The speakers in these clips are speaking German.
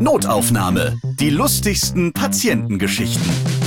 Notaufnahme. Die lustigsten Patientengeschichten.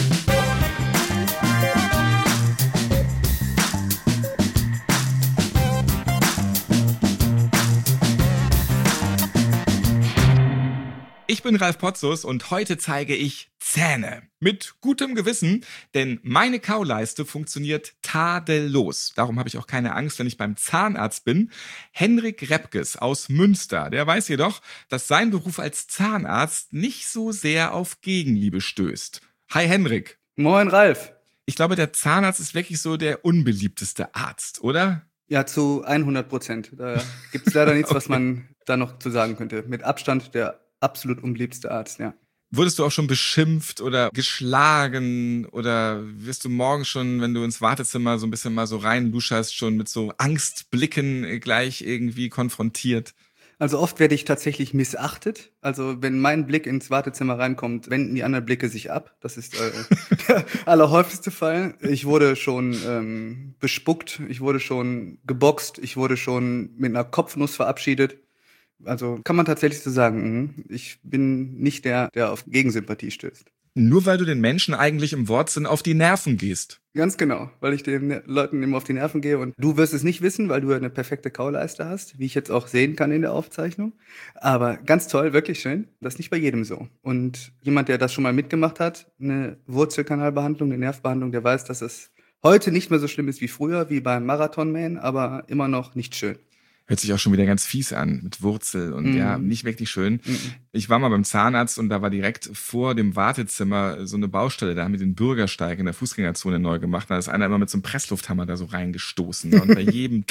Ich bin Ralf Potzus und heute zeige ich Zähne. Mit gutem Gewissen, denn meine Kauleiste funktioniert tadellos. Darum habe ich auch keine Angst, wenn ich beim Zahnarzt bin. Henrik Repkes aus Münster, der weiß jedoch, dass sein Beruf als Zahnarzt nicht so sehr auf Gegenliebe stößt. Hi Henrik. Moin Ralf. Ich glaube, der Zahnarzt ist wirklich so der unbeliebteste Arzt, oder? Ja, zu 100%. Da gibt es leider nichts, was man da noch zu sagen könnte. Mit Abstand der absolut unbeliebteste Arzt, ja. Wurdest du auch schon beschimpft oder geschlagen oder wirst du morgen schon, wenn du ins Wartezimmer so ein bisschen mal so reinluscherst, schon mit so Angstblicken gleich irgendwie konfrontiert? Also oft werde ich tatsächlich missachtet. Also wenn mein Blick ins Wartezimmer reinkommt, wenden die anderen Blicke sich ab. Das ist der allerhäufigste Fall. Ich wurde schon bespuckt, ich wurde schon geboxt, ich wurde schon mit einer Kopfnuss verabschiedet. Also kann man tatsächlich so sagen, ich bin nicht der auf Gegensympathie stößt. Nur weil du den Menschen eigentlich im Wortsinn auf die Nerven gehst. Ganz genau, weil ich den Leuten immer auf die Nerven gehe. Und du wirst es nicht wissen, weil du eine perfekte Kauleiste hast, wie ich jetzt auch sehen kann in der Aufzeichnung. Aber ganz toll, wirklich schön. Das ist nicht bei jedem so. Und jemand, der das schon mal mitgemacht hat, eine Wurzelkanalbehandlung, eine Nervbehandlung, der weiß, dass es heute nicht mehr so schlimm ist wie früher, wie beim Marathonman, aber immer noch nicht schön. Hört sich auch schon wieder ganz fies an, mit Wurzel und ja, nicht wirklich schön. Ich war mal beim Zahnarzt und da war direkt vor dem Wartezimmer so eine Baustelle, da haben wir den Bürgersteig in der Fußgängerzone neu gemacht. Da ist einer immer mit so einem Presslufthammer da so reingestoßen. Und bei jedem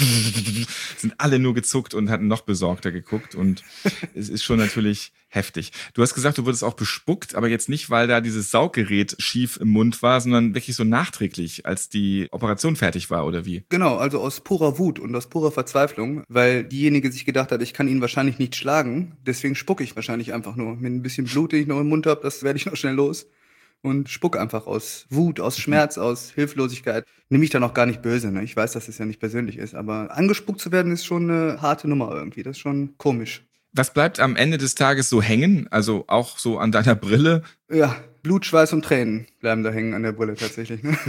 sind alle nur gezuckt und hatten noch besorgter geguckt und es ist schon natürlich heftig. Du hast gesagt, du wurdest auch bespuckt, aber jetzt nicht, weil da dieses Sauggerät schief im Mund war, sondern wirklich so nachträglich, als die Operation fertig war, oder wie? Genau, also aus purer Wut und aus purer Verzweiflung, weil diejenige sich gedacht hat, ich kann ihn wahrscheinlich nicht schlagen, deswegen spucke ich wahrscheinlich einfach nur. Mit ein bisschen Blut, den ich noch im Mund habe, das werde ich noch schnell los. Und spucke einfach aus Wut, aus Schmerz, aus Hilflosigkeit. Nehme ich dann auch gar nicht böse, ne? Ich weiß, dass es ja nicht persönlich ist, aber angespuckt zu werden ist schon eine harte Nummer irgendwie. Das ist schon komisch. Was bleibt am Ende des Tages so hängen? Also auch so an deiner Brille? Ja, Blut, Schweiß und Tränen bleiben da hängen an der Brille tatsächlich. Ne?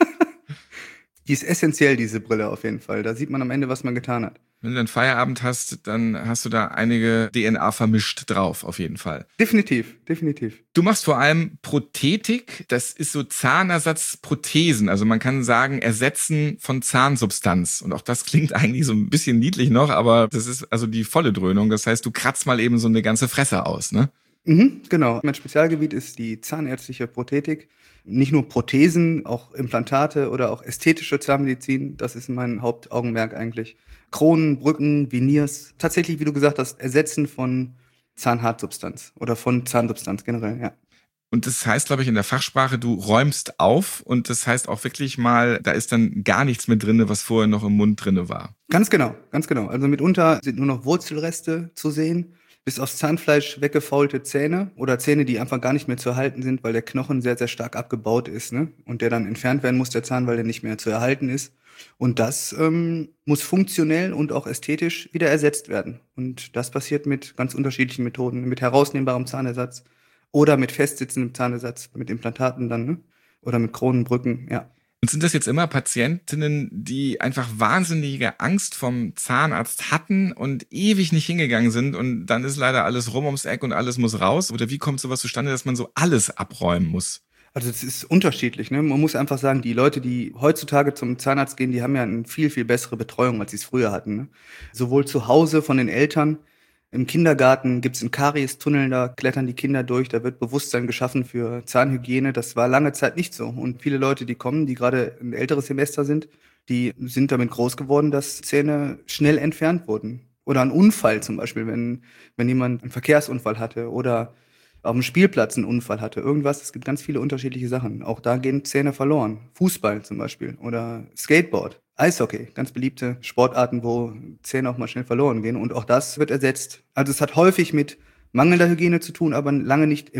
Die ist essentiell, diese Brille auf jeden Fall. Da sieht man am Ende, was man getan hat. Wenn du dann Feierabend hast, dann hast du da einige DNA vermischt drauf, auf jeden Fall. Definitiv, definitiv. Du machst vor allem Prothetik, das ist so Zahnersatzprothesen. Also man kann sagen, Ersetzen von Zahnsubstanz. Und auch das klingt eigentlich so ein bisschen niedlich noch, aber das ist also die volle Dröhnung. Das heißt, du kratzt mal eben so eine ganze Fresse aus, ne? Genau. Mein Spezialgebiet ist die zahnärztliche Prothetik. Nicht nur Prothesen, auch Implantate oder auch ästhetische Zahnmedizin. Das ist mein Hauptaugenmerk eigentlich. Kronen, Brücken, Veneers. Tatsächlich, wie du gesagt hast, Ersetzen von Zahnhartsubstanz oder von Zahnsubstanz generell, ja. Und das heißt, glaube ich, in der Fachsprache, du räumst auf und das heißt auch wirklich mal, da ist dann gar nichts mehr drinne, was vorher noch im Mund drinne war. Ganz genau, ganz genau. Also mitunter sind nur noch Wurzelreste zu sehen, bis aufs Zahnfleisch weggefaulte Zähne oder Zähne, die einfach gar nicht mehr zu erhalten sind, weil der Knochen sehr, sehr stark abgebaut ist, ne? Und der dann entfernt werden muss, der Zahn, weil der nicht mehr zu erhalten ist. Und das muss funktionell und auch ästhetisch wieder ersetzt werden. Und das passiert mit ganz unterschiedlichen Methoden, mit herausnehmbarem Zahnersatz oder mit festsitzendem Zahnersatz, mit Implantaten dann, ne? Oder mit Kronenbrücken, ja. Und sind das jetzt immer Patientinnen, die einfach wahnsinnige Angst vom Zahnarzt hatten und ewig nicht hingegangen sind und dann ist leider alles rum ums Eck und alles muss raus? Oder wie kommt sowas zustande, dass man so alles abräumen muss? Also das ist unterschiedlich, ne? Man muss einfach sagen, die Leute, die heutzutage zum Zahnarzt gehen, die haben ja eine viel, viel bessere Betreuung, als sie es früher hatten, ne? Sowohl zu Hause von den Eltern, im Kindergarten gibt's einen Kariestunnel, da klettern die Kinder durch, da wird Bewusstsein geschaffen für Zahnhygiene. Das war lange Zeit nicht so. Und viele Leute, die kommen, die gerade ein älteres Semester sind, die sind damit groß geworden, dass Zähne schnell entfernt wurden. Oder ein Unfall zum Beispiel, wenn jemand einen Verkehrsunfall hatte oder auf dem Spielplatz einen Unfall hatte, irgendwas. Es gibt ganz viele unterschiedliche Sachen. Auch da gehen Zähne verloren. Fußball zum Beispiel oder Skateboard, Eishockey, ganz beliebte Sportarten, wo Zähne auch mal schnell verloren gehen. Und auch das wird ersetzt. Also es hat häufig mit mangelnder Hygiene zu tun, aber lange nicht immer.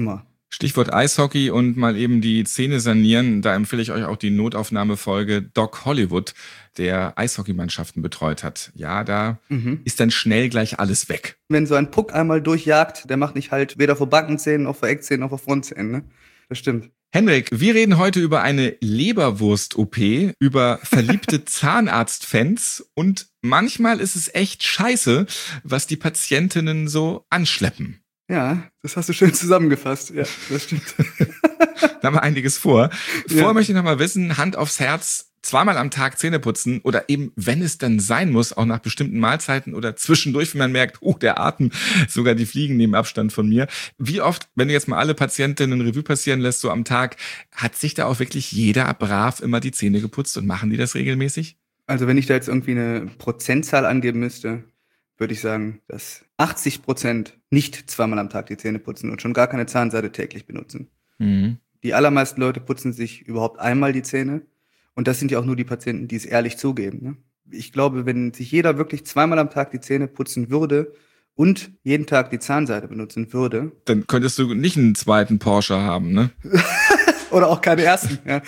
Stichwort Eishockey und mal eben die Zähne sanieren. Da empfehle ich euch auch die Notaufnahmefolge Doc Hollywood, der Eishockeymannschaften betreut hat. Ja, da ist dann schnell gleich alles weg. Wenn so ein Puck einmal durchjagt, der macht nicht halt weder vor Backenzähnen, noch vor Eckzähnen, noch vor Frontzähnen. Ne? Das stimmt. Henrik, wir reden heute über eine Leberwurst-OP, über verliebte Zahnarztfans und manchmal ist es echt scheiße, was die Patientinnen so anschleppen. Ja, das hast du schön zusammengefasst. Ja, das stimmt. Da haben wir einiges vor. Vorher Ja. möchte ich noch mal wissen, Hand aufs Herz, zweimal am Tag Zähne putzen oder eben, wenn es dann sein muss, auch nach bestimmten Mahlzeiten oder zwischendurch, wenn man merkt, der Atem, sogar die Fliegen nehmen Abstand von mir. Wie oft, wenn du jetzt mal alle Patientinnen Revue passieren lässt, so am Tag, hat sich da auch wirklich jeder brav immer die Zähne geputzt und machen die das regelmäßig? Also wenn ich da jetzt irgendwie eine Prozentzahl angeben müsste, würde ich sagen, dass 80% nicht zweimal am Tag die Zähne putzen und schon gar keine Zahnseide täglich benutzen. Die allermeisten Leute putzen sich überhaupt einmal die Zähne. Und das sind ja auch nur die Patienten, die es ehrlich zugeben. Ne? Ich glaube, wenn sich jeder wirklich zweimal am Tag die Zähne putzen würde und jeden Tag die Zahnseide benutzen würde. Dann könntest du nicht einen zweiten Porsche haben, ne? Oder auch keine ersten. Ja.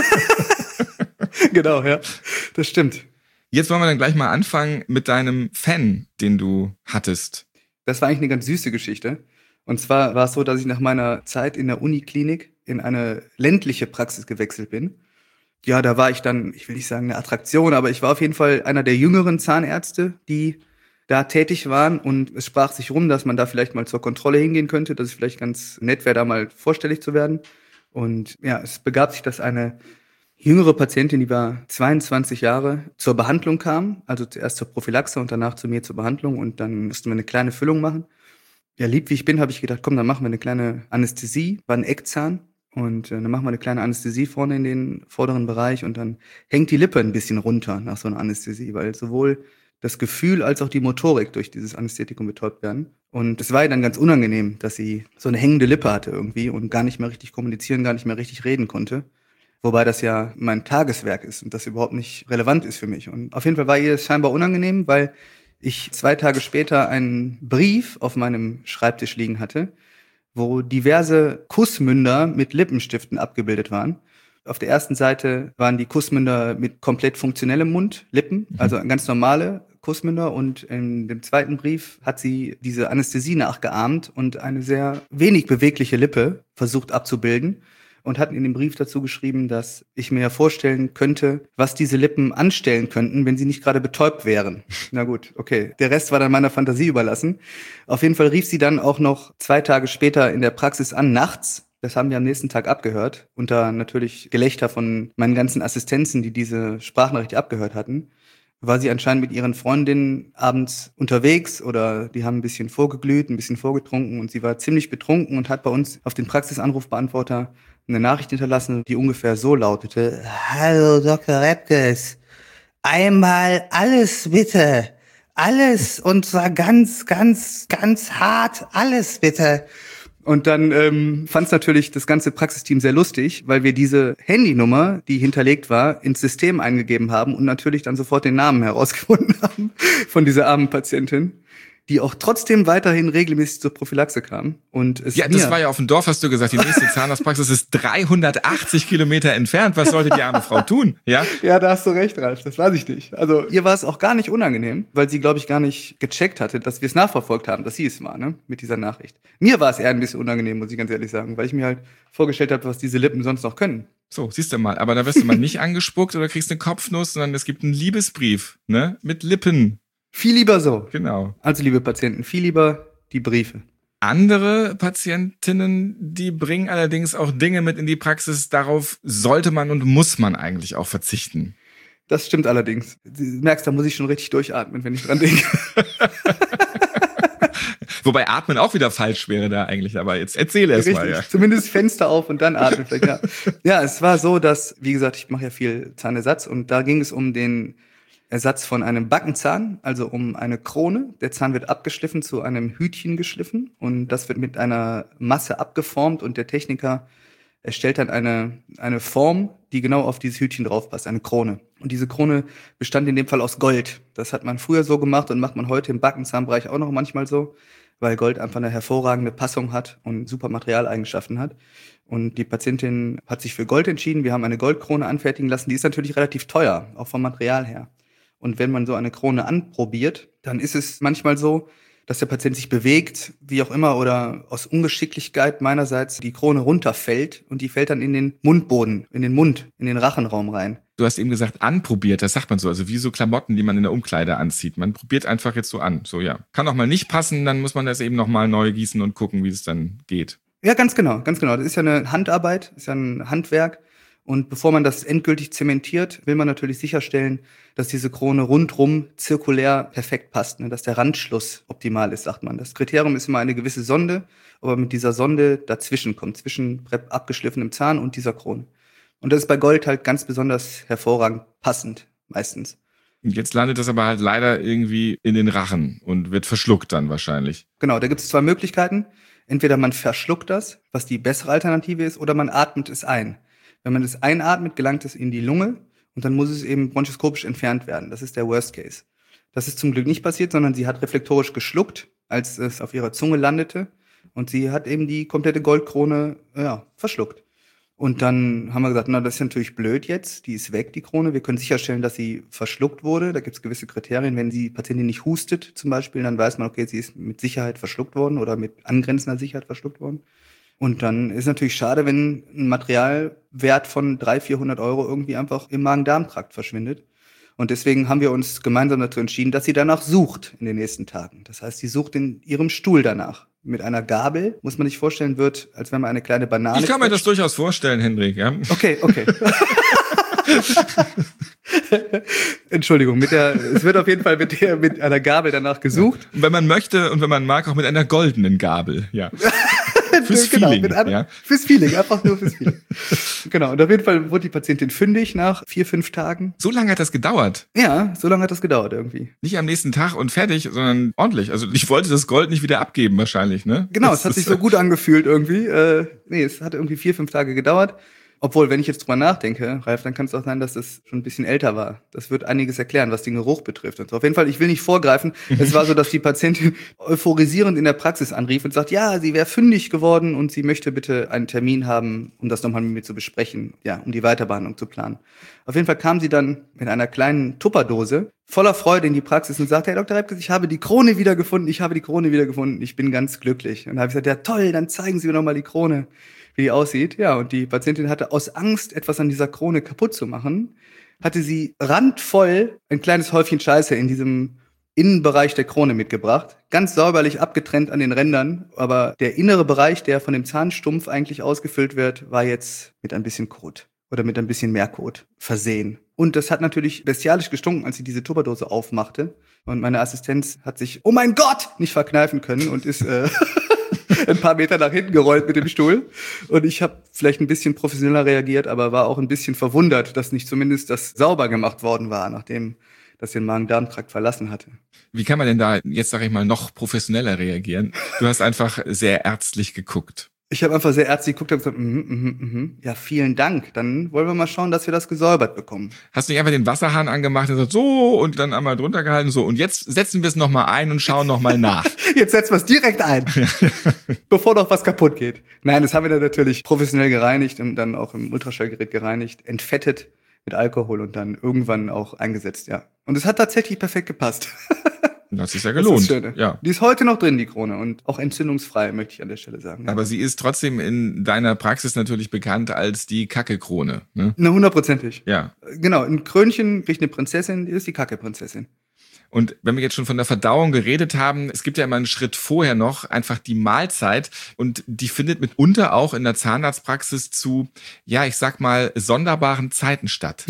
Genau, ja. Das stimmt. Jetzt wollen wir dann gleich mal anfangen mit deinem Fan, den du hattest. Das war eigentlich eine ganz süße Geschichte. Und zwar war es so, dass ich nach meiner Zeit in der Uniklinik in eine ländliche Praxis gewechselt bin. Ja, da war ich dann, ich will nicht sagen eine Attraktion, aber ich war auf jeden Fall einer der jüngeren Zahnärzte, die da tätig waren. Und es sprach sich rum, dass man da vielleicht mal zur Kontrolle hingehen könnte, dass es vielleicht ganz nett wäre, da mal vorstellig zu werden. Und ja, es begab sich, dass eine jüngere Patientin, die war 22 Jahre, zur Behandlung kam. Also zuerst zur Prophylaxe und danach zu mir zur Behandlung. Und dann mussten wir eine kleine Füllung machen. Ja, lieb wie ich bin, habe ich gedacht, komm, dann machen wir eine kleine Anästhesie. War ein Eckzahn. Und dann machen wir eine kleine Anästhesie vorne in den vorderen Bereich. Und dann hängt die Lippe ein bisschen runter nach so einer Anästhesie, weil sowohl das Gefühl als auch die Motorik durch dieses Anästhetikum betäubt werden. Und es war ihr dann ganz unangenehm, dass sie so eine hängende Lippe hatte irgendwie und gar nicht mehr richtig kommunizieren, gar nicht mehr richtig reden konnte. Wobei das ja mein Tageswerk ist und das überhaupt nicht relevant ist für mich. Und auf jeden Fall war ihr das scheinbar unangenehm, weil ich 2 Tage später einen Brief auf meinem Schreibtisch liegen hatte, wo diverse Kussmünder mit Lippenstiften abgebildet waren. Auf der ersten Seite waren die Kussmünder mit komplett funktionellem Mund, Lippen, also ganz normale Kussmünder. Und in dem zweiten Brief hat sie diese Anästhesie nachgeahmt und eine sehr wenig bewegliche Lippe versucht abzubilden. Und hatten in dem Brief dazu geschrieben, dass ich mir vorstellen könnte, was diese Lippen anstellen könnten, wenn sie nicht gerade betäubt wären. Na gut, okay. Der Rest war dann meiner Fantasie überlassen. Auf jeden Fall rief sie dann auch noch 2 Tage später in der Praxis an, nachts. Das haben wir am nächsten Tag abgehört. Unter natürlich Gelächter von meinen ganzen Assistenzen, die diese Sprachnachricht abgehört hatten. War sie anscheinend mit ihren Freundinnen abends unterwegs oder die haben ein bisschen vorgeglüht, ein bisschen vorgetrunken und sie war ziemlich betrunken und hat bei uns auf den Praxisanrufbeantworter eine Nachricht hinterlassen, die ungefähr so lautete: Hallo Dr. Repkes, einmal alles bitte, alles und zwar ganz, ganz, ganz hart, alles bitte. Und dann fand es natürlich das ganze Praxisteam sehr lustig, weil wir diese Handynummer, die hinterlegt war, ins System eingegeben haben und natürlich dann sofort den Namen herausgefunden haben von dieser armen Patientin, die auch trotzdem weiterhin regelmäßig zur Prophylaxe kam. Und es das war ja auf dem Dorf, hast du gesagt, die nächste Zahnarztpraxis ist 380 Kilometer entfernt. Was sollte die arme Frau tun? Ja? Ja, da hast du recht, Ralf, das weiß ich nicht. Also ihr war es auch gar nicht unangenehm, weil sie, glaube ich, gar nicht gecheckt hatte, dass wir es nachverfolgt haben, dass sie es war, ne, mit dieser Nachricht. Mir war es eher ein bisschen unangenehm, muss ich ganz ehrlich sagen, weil ich mir halt vorgestellt habe, was diese Lippen sonst noch können. So, siehst du mal, aber da wirst du mal nicht angespuckt oder kriegst eine Kopfnuss, sondern es gibt einen Liebesbrief, ne, mit Lippen. Viel lieber so. Genau. Also, liebe Patienten, viel lieber die Briefe. Andere Patientinnen, die bringen allerdings auch Dinge mit in die Praxis, darauf sollte man und muss man eigentlich auch verzichten. Das stimmt allerdings. Du merkst, da muss ich schon richtig durchatmen, wenn ich dran denke. Wobei atmen auch wieder falsch wäre da eigentlich, aber jetzt erzähle erst mal. Ja. Zumindest Fenster auf und dann atmen vielleicht. Ja. Ja, es war so, dass, wie gesagt, ich mache ja viel Zahnersatz und da ging es um den Ersatz von einem Backenzahn, also um eine Krone. Der Zahn wird abgeschliffen, zu einem Hütchen geschliffen und das wird mit einer Masse abgeformt und der Techniker erstellt dann eine Form, die genau auf dieses Hütchen draufpasst, eine Krone. Und diese Krone bestand in dem Fall aus Gold. Das hat man früher so gemacht und macht man heute im Backenzahnbereich auch noch manchmal so. weil Gold einfach eine hervorragende Passung hat und super Materialeigenschaften hat. Und die Patientin hat sich für Gold entschieden. Wir haben eine Goldkrone anfertigen lassen. Die ist natürlich relativ teuer, auch vom Material her. Und wenn man so eine Krone anprobiert, dann ist es manchmal so, dass der Patient sich bewegt, wie auch immer, oder aus Ungeschicklichkeit meinerseits die Krone runterfällt und die fällt dann in den Mundboden, in den Mund, in den Rachenraum rein. Du hast eben gesagt, anprobiert, das sagt man so, also wie so Klamotten, die man in der Umkleide anzieht. Man probiert einfach jetzt so an, so ja. Kann auch mal nicht passen, dann muss man das eben nochmal neu gießen und gucken, wie es dann geht. Ja, ganz genau, ganz genau. Das ist ja eine Handarbeit, ist ja ein Handwerk. Und bevor man das endgültig zementiert, will man natürlich sicherstellen, dass diese Krone rundrum zirkulär perfekt passt, ne? Dass der Randschluss optimal ist, sagt man. Das Kriterium ist immer eine gewisse Sonde, aber mit dieser Sonde dazwischen kommt, zwischen abgeschliffenem Zahn und dieser Krone. Und das ist bei Gold halt ganz besonders hervorragend passend, meistens. Und jetzt landet das aber halt leider irgendwie in den Rachen und wird verschluckt dann wahrscheinlich. Genau, da gibt es zwei Möglichkeiten. Entweder man verschluckt das, was die bessere Alternative ist, oder man atmet es ein. Wenn man es einatmet, gelangt es in die Lunge und dann muss es eben bronchoskopisch entfernt werden. Das ist der Worst Case. Das ist zum Glück nicht passiert, sondern sie hat reflektorisch geschluckt, als es auf ihrer Zunge landete. Und sie hat eben die komplette Goldkrone verschluckt. Und dann haben wir gesagt, na, das ist natürlich blöd jetzt. Die ist weg, die Krone. Wir können sicherstellen, dass sie verschluckt wurde. Da gibt es gewisse Kriterien. Wenn die Patientin nicht hustet zum Beispiel, dann weiß man, okay, sie ist mit Sicherheit verschluckt worden oder mit angrenzender Sicherheit verschluckt worden. Und dann ist natürlich schade, wenn ein Materialwert von 300-400 € irgendwie einfach im Magen-Darm-Trakt verschwindet. Und deswegen haben wir uns gemeinsam dazu entschieden, dass sie danach sucht in den nächsten Tagen. Das heißt, sie sucht in ihrem Stuhl danach. Mit einer Gabel, muss man sich vorstellen, wird, als wenn man eine kleine Banane... Ich kann mir das durchaus vorstellen, Hendrik. Ja? Okay. Entschuldigung, es wird auf jeden Fall mit einer Gabel danach gesucht. Und wenn man möchte und wenn man mag, auch mit einer goldenen Gabel, ja. Fürs Feeling, ja. Fürs Feeling, einfach nur fürs Feeling. Genau, und auf jeden Fall wurde die Patientin fündig nach 4-5 Tagen. So lange hat das gedauert? Ja, so lange hat das gedauert irgendwie. Nicht am nächsten Tag und fertig, sondern ordentlich. Also ich wollte das Gold nicht wieder abgeben wahrscheinlich, ne? Genau, es hat sich so gut angefühlt irgendwie. Es hat irgendwie 4-5 Tage gedauert. Obwohl, wenn ich jetzt drüber nachdenke, Ralf, dann kann es auch sein, dass das schon ein bisschen älter war. Das wird einiges erklären, was den Geruch betrifft. Und so. Auf jeden Fall, ich will nicht vorgreifen. Es war so, dass die Patientin euphorisierend in der Praxis anrief und sagt, ja, sie wäre fündig geworden und sie möchte bitte einen Termin haben, um das nochmal mit mir zu besprechen, ja, um die Weiterbehandlung zu planen. Auf jeden Fall kam sie dann mit einer kleinen Tupperdose voller Freude in die Praxis und sagte, Herr Dr. Repkes, ich habe die Krone wiedergefunden, ich bin ganz glücklich. Und da habe ich gesagt, ja toll, dann zeigen Sie mir nochmal die Krone, wie die aussieht. Ja, und die Patientin hatte aus Angst, etwas an dieser Krone kaputt zu machen, hatte sie randvoll ein kleines Häufchen Scheiße in diesem Innenbereich der Krone mitgebracht. Ganz säuberlich abgetrennt an den Rändern, aber der innere Bereich, der von dem Zahnstumpf eigentlich ausgefüllt wird, war jetzt mit ein bisschen Kot oder mit ein bisschen mehr Kot versehen. Und das hat natürlich bestialisch gestunken, als sie diese Tupperdose aufmachte. Und meine Assistenz hat sich, oh mein Gott, nicht verkneifen können und ist ein paar Meter nach hinten gerollt mit dem Stuhl. Und ich habe vielleicht ein bisschen professioneller reagiert, aber war auch ein bisschen verwundert, dass nicht zumindest das sauber gemacht worden war, nachdem das den Magen-Darm-Trakt verlassen hatte. Wie kann man denn da jetzt, sag ich mal, noch professioneller reagieren? Du hast einfach sehr ärztlich geguckt. Ich habe einfach sehr ärztlich geguckt und gesagt, ja, vielen Dank. Dann wollen wir mal schauen, dass wir das gesäubert bekommen. Hast du nicht einfach den Wasserhahn angemacht und gesagt, so, und dann einmal drunter gehalten, so, und jetzt setzen wir es nochmal ein und schauen nochmal nach. Jetzt setzen wir es direkt ein, bevor noch was kaputt geht. Nein, das haben wir dann natürlich professionell gereinigt und dann auch im Ultraschallgerät gereinigt, entfettet mit Alkohol und dann irgendwann auch eingesetzt, ja. Und es hat tatsächlich perfekt gepasst. Das ist ja gelohnt. Das ist ja. Die ist heute noch drin, die Krone, und auch entzündungsfrei, möchte ich an der Stelle sagen. Ja. Aber sie ist trotzdem in deiner Praxis natürlich bekannt als die Kacke-Krone, ne? Na, 100%. Ja. Genau, ein Krönchen kriegt eine Prinzessin, die ist die Kacke-Prinzessin. Und wenn wir jetzt schon von der Verdauung geredet haben, es gibt ja immer einen Schritt vorher noch, einfach die Mahlzeit. Und die findet mitunter auch in der Zahnarztpraxis zu, ja, ich sag mal, sonderbaren Zeiten statt.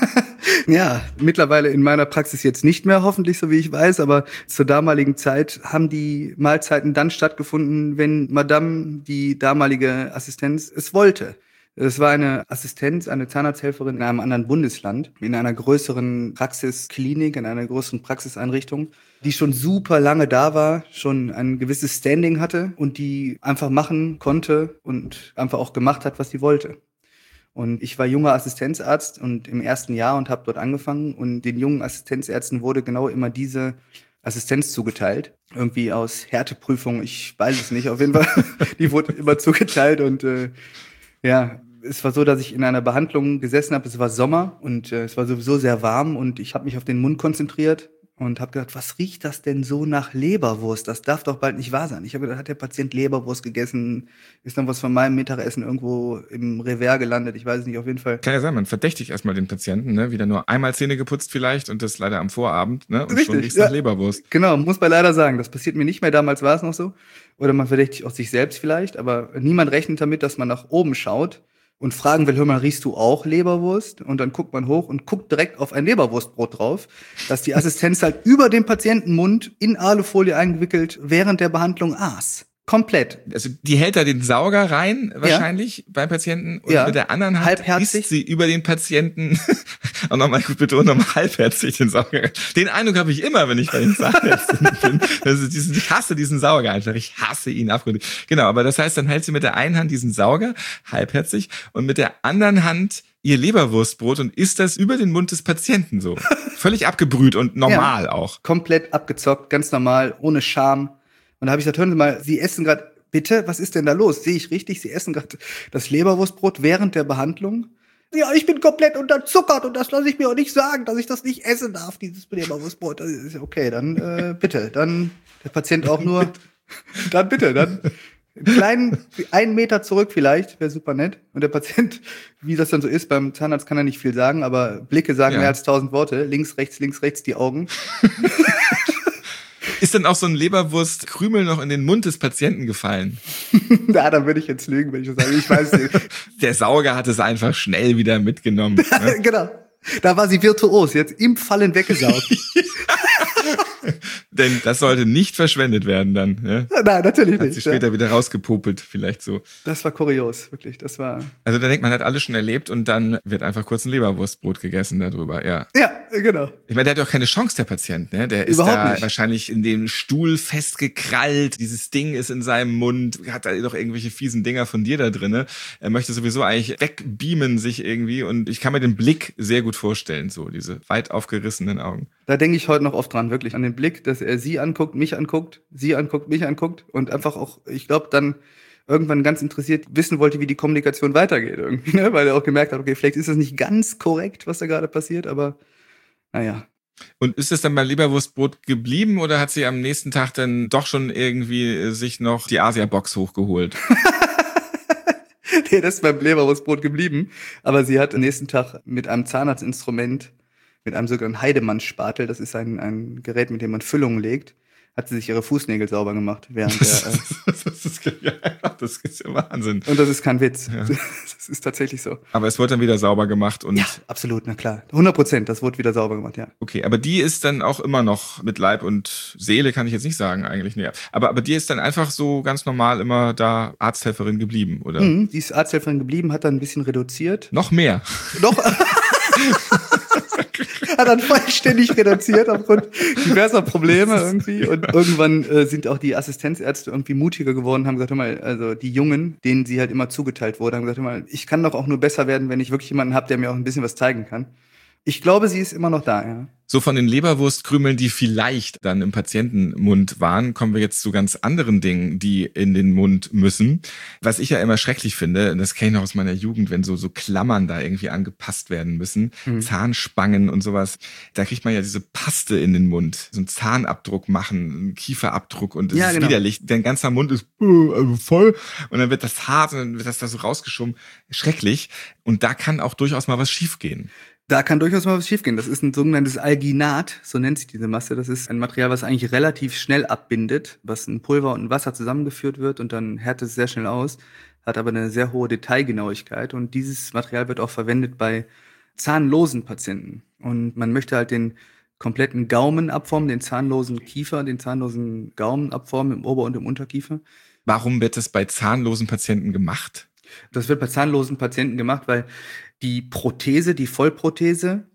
Ja, mittlerweile in meiner Praxis jetzt nicht mehr, hoffentlich, so wie ich weiß, aber zur damaligen Zeit haben die Mahlzeiten dann stattgefunden, wenn Madame, die damalige Assistenz, es wollte. Es war eine Assistenz, eine Zahnarzthelferin in einem anderen Bundesland, in einer größeren Praxisklinik, in einer größeren Praxiseinrichtung, die schon super lange da war, schon ein gewisses Standing hatte und die einfach machen konnte und einfach auch gemacht hat, was sie wollte. Und ich war junger Assistenzarzt und im ersten Jahr und habe dort angefangen. Und den jungen Assistenzärzten wurde genau immer diese Assistenz zugeteilt. Irgendwie aus Härteprüfung, ich weiß es nicht, auf jeden Fall. Die wurde immer zugeteilt und es war so, dass ich in einer Behandlung gesessen habe. Es war Sommer und es war sowieso sehr warm und ich habe mich auf den Mund konzentriert und habe gedacht, was riecht das denn so nach Leberwurst? Das darf doch bald nicht wahr sein. Ich habe gedacht, hat der Patient Leberwurst gegessen? Ist dann was von meinem Mittagessen irgendwo im Revers gelandet? Ich weiß es nicht, auf jeden Fall. Kann ja sein, man verdächtigt erstmal den Patienten, ne? Wieder nur einmal Zähne geputzt vielleicht und das leider am Vorabend, ne? Und Richtig, schon riecht's nach Leberwurst. Genau, muss man leider sagen. Das passiert mir nicht mehr, damals war es noch so. Oder man verdächtigt auch sich selbst vielleicht, aber niemand rechnet damit, dass man nach oben schaut und fragen will, hör mal, riechst du auch Leberwurst? Und dann guckt man hoch und guckt direkt auf ein Leberwurstbrot drauf, dass die Assistenz halt über dem Patientenmund in Alufolie eingewickelt während der Behandlung aß. Komplett. Also die hält da den Sauger rein, wahrscheinlich, beim Patienten. Und mit der anderen Hand isst sie über den Patienten, und nochmal gut betont, nochmal halbherzig den Sauger. Den Eindruck habe ich immer, wenn ich bei den Zahnärzten bin. Ich hasse diesen Sauger einfach. Ich hasse ihn abgründig. Genau, aber das heißt, dann hält sie mit der einen Hand diesen Sauger, halbherzig, und mit der anderen Hand ihr Leberwurstbrot und isst das über den Mund des Patienten so. Völlig abgebrüht und normal auch. Komplett abgezockt, ganz normal, ohne Scham. Und da habe ich gesagt, hören Sie mal, Sie essen gerade, bitte, was ist denn da los? Sehe ich richtig? Sie essen gerade das Leberwurstbrot während der Behandlung? Ja, ich bin komplett unterzuckert und das lasse ich mir auch nicht sagen, dass ich das nicht essen darf, dieses Leberwurstbrot. Das ist okay, dann bitte, dann der Patient auch nur, dann bitte, dann einen kleinen, 1 Meter zurück vielleicht, wäre super nett. Und der Patient, wie das dann so ist, beim Zahnarzt kann er nicht viel sagen, aber Blicke sagen mehr als 1000 Worte. Links, rechts, die Augen. Ist denn auch so ein Leberwurstkrümel noch in den Mund des Patienten gefallen? Ja, dann würde ich jetzt lügen, wenn ich das sage. Ich weiß nicht. Der Sauger hat es einfach schnell wieder mitgenommen. Ne? Genau. Da war sie virtuos, jetzt im Fallen weggesaugt. Denn das sollte nicht verschwendet werden dann. Ne? Nein, natürlich nicht. Hat sie später wieder rausgepopelt, vielleicht so. Das war kurios, wirklich. Das war. Also da denkt man, hat alles schon erlebt und dann wird einfach kurz ein Leberwurstbrot gegessen darüber, ja. Ja, genau. Ich meine, der hat doch keine Chance, der Patient, ne? Der ist Überhaupt da nicht. Wahrscheinlich in den Stuhl festgekrallt. Dieses Ding ist in seinem Mund, hat da doch irgendwelche fiesen Dinger von dir da drinne. Er möchte sowieso eigentlich wegbeamen sich irgendwie und ich kann mir den Blick sehr gut vorstellen, so diese weit aufgerissenen Augen. Da denke ich heute noch oft dran, wirklich, an den Blick, dass er sie anguckt, mich anguckt, sie anguckt, mich anguckt und einfach auch, ich glaube, dann irgendwann ganz interessiert wissen wollte, wie die Kommunikation weitergeht irgendwie, ne? Weil er auch gemerkt hat, okay, vielleicht ist das nicht ganz korrekt, was da gerade passiert, aber naja. Und ist es dann beim Leberwurstbrot geblieben oder hat sie am nächsten Tag dann doch schon irgendwie sich noch die Asia-Box hochgeholt? Nee, das ist beim Leberwurstbrot geblieben, aber sie hat am nächsten Tag mit einem Zahnarztinstrument, mit einem sogenannten Heidemann-Spatel, das ist ein Gerät, mit dem man Füllungen legt, hat sie sich ihre Fußnägel sauber gemacht während Das ist ja Wahnsinn. Und das ist kein Witz. Ja. Das ist tatsächlich so. Aber es wurde dann wieder sauber gemacht und. Ja, absolut, na klar. 100%, das wurde wieder sauber gemacht, ja. Okay, aber die ist dann auch immer noch mit Leib und Seele, kann ich jetzt nicht sagen eigentlich. Nee. Aber die ist dann einfach so ganz normal immer da Arzthelferin geblieben, oder? Die ist Arzthelferin geblieben, hat dann ein bisschen reduziert. Noch mehr. Noch. Hat dann vollständig reduziert aufgrund diverser Probleme irgendwie. Und irgendwann sind auch die Assistenzärzte irgendwie mutiger geworden, haben gesagt, hör mal, also die Jungen, denen sie halt immer zugeteilt wurde, haben gesagt, hör mal, ich kann doch auch nur besser werden, wenn ich wirklich jemanden habe, der mir auch ein bisschen was zeigen kann. Ich glaube, sie ist immer noch da, ja. So von den Leberwurstkrümeln, die vielleicht dann im Patientenmund waren, kommen wir jetzt zu ganz anderen Dingen, die in den Mund müssen. Was ich ja immer schrecklich finde, das kenne ich noch aus meiner Jugend, wenn so Klammern da irgendwie angepasst werden müssen, Zahnspangen und sowas. Da kriegt man ja diese Paste in den Mund, so einen Zahnabdruck machen, einen Kieferabdruck und das ist widerlich. Dein ganzer Mund ist also voll und dann wird das hart und dann wird das da so rausgeschoben. Schrecklich. Und da kann auch durchaus mal was schiefgehen. Da kann durchaus mal was schiefgehen. Das ist ein sogenanntes Alginat, so nennt sich diese Masse. Das ist ein Material, was eigentlich relativ schnell abbindet, was in Pulver und in Wasser zusammengeführt wird und dann härtet es sehr schnell aus, hat aber eine sehr hohe Detailgenauigkeit. Und dieses Material wird auch verwendet bei zahnlosen Patienten. Und man möchte halt den kompletten Gaumen abformen, den zahnlosen Kiefer, den zahnlosen Gaumen abformen im Ober- und im Unterkiefer. Warum wird das bei zahnlosen Patienten gemacht? Das wird bei zahnlosen Patienten gemacht, weil die Prothese, die Vollprothese,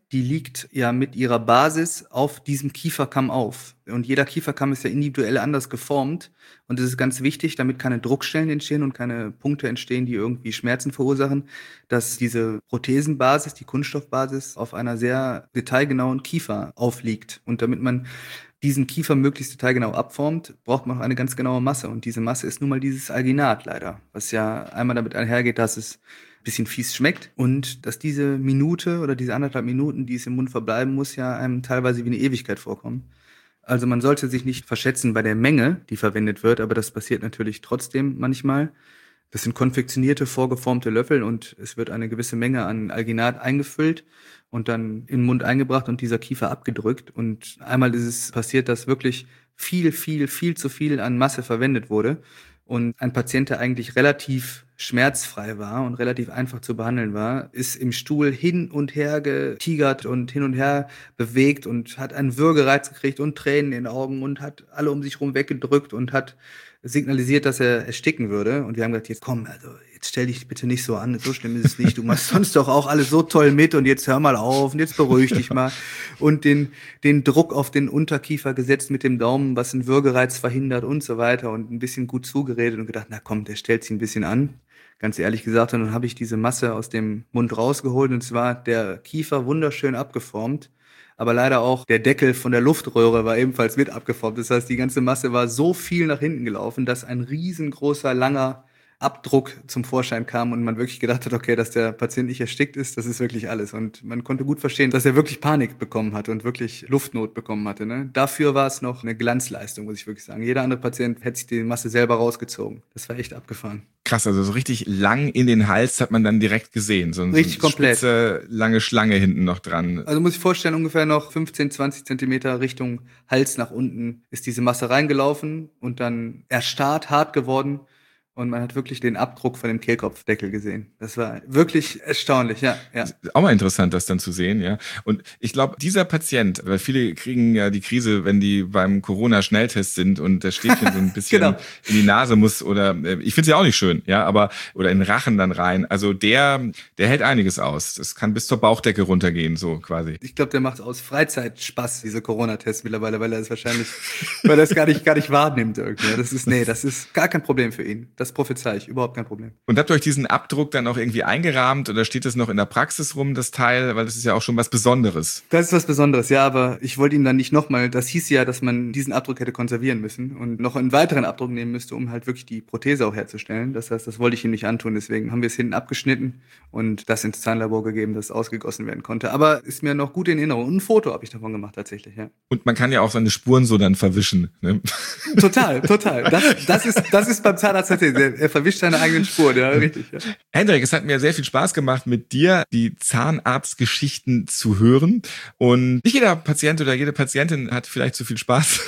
die liegt ja mit ihrer Basis auf diesem Kieferkamm auf. Und jeder Kieferkamm ist ja individuell anders geformt. Und das ist ganz wichtig, damit keine Druckstellen entstehen und keine Punkte entstehen, die irgendwie Schmerzen verursachen, dass diese Prothesenbasis, die Kunststoffbasis, auf einer sehr detailgenauen Kiefer aufliegt. Und damit man diesen Kiefer möglichst detailgenau abformt, braucht man auch eine ganz genaue Masse. Und diese Masse ist nun mal dieses Alginat leider, was ja einmal damit einhergeht, dass es ein bisschen fies schmeckt und dass diese Minute oder diese 1,5 Minuten, die es im Mund verbleiben muss, ja einem teilweise wie eine Ewigkeit vorkommen. Also man sollte sich nicht verschätzen bei der Menge, die verwendet wird, aber das passiert natürlich trotzdem manchmal. Das sind konfektionierte, vorgeformte Löffel und es wird eine gewisse Menge an Alginat eingefüllt und dann in den Mund eingebracht und dieser Kiefer abgedrückt. Und einmal ist es passiert, dass wirklich viel zu viel an Masse verwendet wurde. Und ein Patient, der eigentlich relativ schmerzfrei war und relativ einfach zu behandeln war, ist im Stuhl hin und her getigert und hin und her bewegt und hat einen Würgereiz gekriegt und Tränen in den Augen und hat alle um sich rum weggedrückt und hat signalisiert, dass er ersticken würde. Und wir haben gesagt, jetzt komm, also jetzt stell dich bitte nicht so an, so schlimm ist es nicht. Du machst sonst doch auch alles so toll mit und jetzt hör mal auf und jetzt beruhig dich mal. Und den Druck auf den Unterkiefer gesetzt mit dem Daumen, was einen Würgereiz verhindert und so weiter und ein bisschen gut zugeredet und gedacht, na komm, der stellt sich ein bisschen an. Ganz ehrlich gesagt, und dann habe ich diese Masse aus dem Mund rausgeholt und es war der Kiefer wunderschön abgeformt. Aber leider auch der Deckel von der Luftröhre war ebenfalls mit abgeformt. Das heißt, die ganze Masse war so viel nach hinten gelaufen, dass ein riesengroßer, langer Abdruck zum Vorschein kam und man wirklich gedacht hat, okay, dass der Patient nicht erstickt ist, das ist wirklich alles. Und man konnte gut verstehen, dass er wirklich Panik bekommen hat und wirklich Luftnot bekommen hatte. Ne? Dafür war es noch eine Glanzleistung, muss ich wirklich sagen. Jeder andere Patient hätte sich die Masse selber rausgezogen. Das war echt abgefahren. Krass, also so richtig lang in den Hals hat man dann direkt gesehen. So richtig so komplett. Spitze, lange Schlange hinten noch dran. Also muss ich vorstellen, ungefähr noch 15, 20 Zentimeter Richtung Hals nach unten ist diese Masse reingelaufen und dann erstarrt, hart geworden. Und man hat wirklich den Abdruck von dem Kehlkopfdeckel gesehen. Das war wirklich erstaunlich, ja. Auch mal interessant, das dann zu sehen, ja. Und ich glaube, dieser Patient, weil viele kriegen ja die Krise, wenn die beim Corona-Schnelltest sind und das Stäbchen so ein bisschen genau. in die Nase muss oder, ich finde es ja auch nicht schön, ja, aber, oder in den Rachen dann rein. Also der hält einiges aus. Das kann bis zur Bauchdecke runtergehen, so quasi. Ich glaube, der macht aus Freizeitspaß diese Corona-Tests mittlerweile, weil er es wahrscheinlich, weil er es gar nicht wahrnimmt irgendwie. Das ist gar kein Problem für ihn. Das prophezei ich, überhaupt kein Problem. Und habt ihr euch diesen Abdruck dann auch irgendwie eingerahmt oder steht das noch in der Praxis rum, das Teil? Weil das ist ja auch schon was Besonderes. Das ist was Besonderes, ja, aber ich wollte ihn dann nicht nochmal, das hieß ja, dass man diesen Abdruck hätte konservieren müssen und noch einen weiteren Abdruck nehmen müsste, um halt wirklich die Prothese auch herzustellen. Das heißt, das wollte ich ihm nicht antun, deswegen haben wir es hinten abgeschnitten und das ins Zahnlabor gegeben, dass ausgegossen werden konnte. Aber ist mir noch gut in Erinnerung. Und ein Foto habe ich davon gemacht, tatsächlich, ja. Und man kann ja auch seine Spuren so dann verwischen, ne? Total. Das ist beim Zahnarzt tatsächlich. Er verwischt seine eigenen Spuren, ja, richtig. Ja. Hendrik, es hat mir sehr viel Spaß gemacht, mit dir die Zahnarztgeschichten zu hören. Und nicht jeder Patient oder jede Patientin hat vielleicht so viel Spaß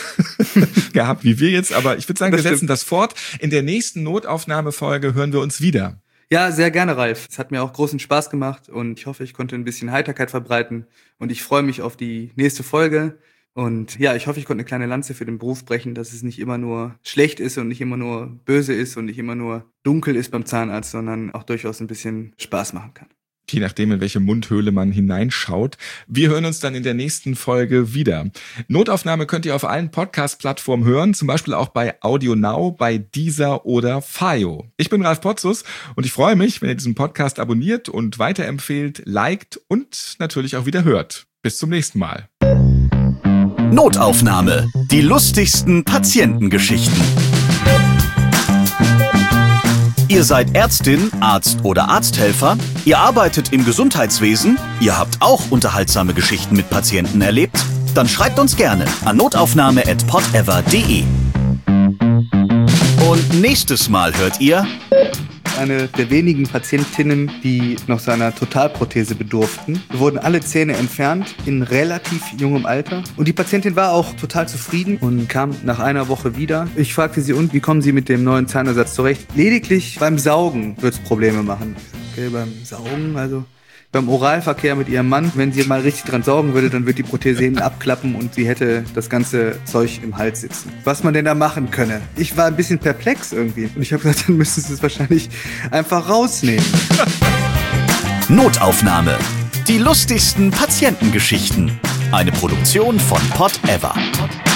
gehabt wie wir jetzt, aber ich würde sagen, wir setzen das fort. In der nächsten Notaufnahmefolge hören wir uns wieder. Ja, sehr gerne, Ralf. Es hat mir auch großen Spaß gemacht und ich hoffe, ich konnte ein bisschen Heiterkeit verbreiten und ich freue mich auf die nächste Folge. Und ja, ich hoffe, ich konnte eine kleine Lanze für den Beruf brechen, dass es nicht immer nur schlecht ist und nicht immer nur böse ist und nicht immer nur dunkel ist beim Zahnarzt, sondern auch durchaus ein bisschen Spaß machen kann. Je nachdem, in welche Mundhöhle man hineinschaut. Wir hören uns dann in der nächsten Folge wieder. Notaufnahme könnt ihr auf allen Podcast-Plattformen hören, zum Beispiel auch bei Audio Now, bei Deezer oder Fayo. Ich bin Ralf Potzus und ich freue mich, wenn ihr diesen Podcast abonniert und weiterempfehlt, liked und natürlich auch wieder hört. Bis zum nächsten Mal. Notaufnahme. Die lustigsten Patientengeschichten. Ihr seid Ärztin, Arzt oder Arzthelfer? Ihr arbeitet im Gesundheitswesen? Ihr habt auch unterhaltsame Geschichten mit Patienten erlebt? Dann schreibt uns gerne an notaufnahme@podever.de. Und nächstes Mal hört ihr... Eine der wenigen Patientinnen, die noch seiner Totalprothese bedurften, wurden alle Zähne entfernt in relativ jungem Alter. Und die Patientin war auch total zufrieden und kam nach einer Woche wieder. Ich fragte sie, und wie kommen Sie mit dem neuen Zahnersatz zurecht? Lediglich beim Saugen wird es Probleme machen. Okay, beim Saugen, also beim Oralverkehr mit ihrem Mann, wenn sie mal richtig dran saugen würde, dann wird die Prothese hinten abklappen und sie hätte das ganze Zeug im Hals sitzen. Was man denn da machen könne? Ich war ein bisschen perplex irgendwie. Und ich habe gesagt, dann müssten sie es wahrscheinlich einfach rausnehmen. Notaufnahme. Die lustigsten Patientengeschichten. Eine Produktion von Pod Ever.